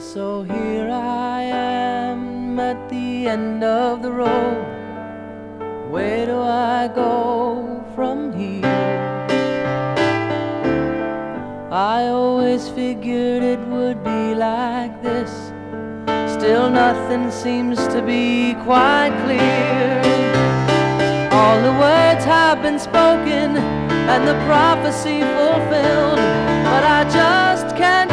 So here I am at the end of the road. Where do I go from here? I always figured it would be like this. Still nothing seems to be quite clear. All the words have been spoken and the prophecy fulfilled, but I just can't